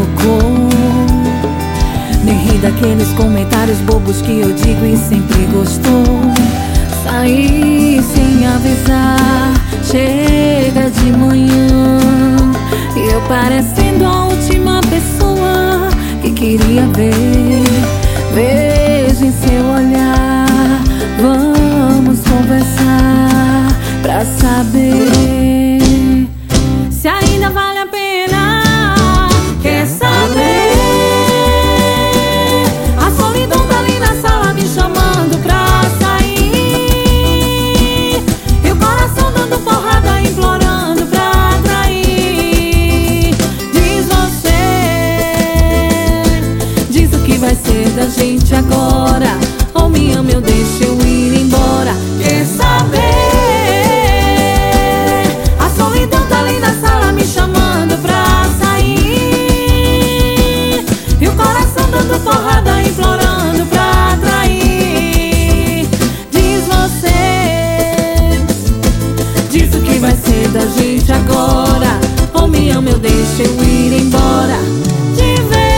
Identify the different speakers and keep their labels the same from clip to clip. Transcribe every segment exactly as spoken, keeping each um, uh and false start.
Speaker 1: tocou. Nem ri daqueles comentários bobos que eu digo e sempre gostou. Saí sem avisar, chega de manhã, e eu parecendo a última pessoa que queria ver. Vejo em seu olhar, vamos conversar pra saber se ainda vale a pena. Quer saber? A solidão tá ali na sala me chamando pra sair, e o coração dando porrada, implorando pra atrair. Diz você, diz o que vai ser da gente agora. Ou me ama, eu deixo eu ir embora. Quer saber? A solidão tá ali na sala me chamando pra sair, e o coração dando porrada, implorando pra atrair. Diz você, diz o que vai ser da gente agora. Ou me ama, eu deixo eu ir embora de vez.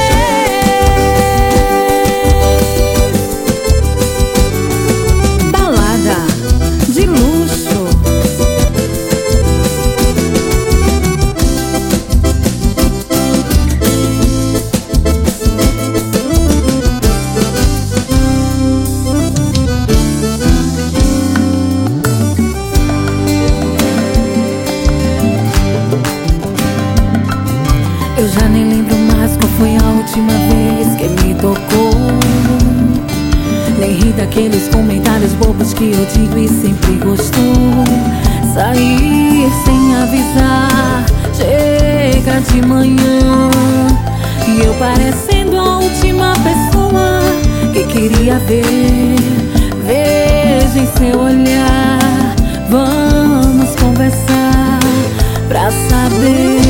Speaker 1: Eu já nem lembro mais qual foi a última vez que me tocou. Nem ri daqueles comentários bobos que eu digo e sempre gostou. Sair sem avisar, chega de manhã, e eu parecendo a última pessoa que queria ver. Vejo em seu olhar, vamos conversar pra saber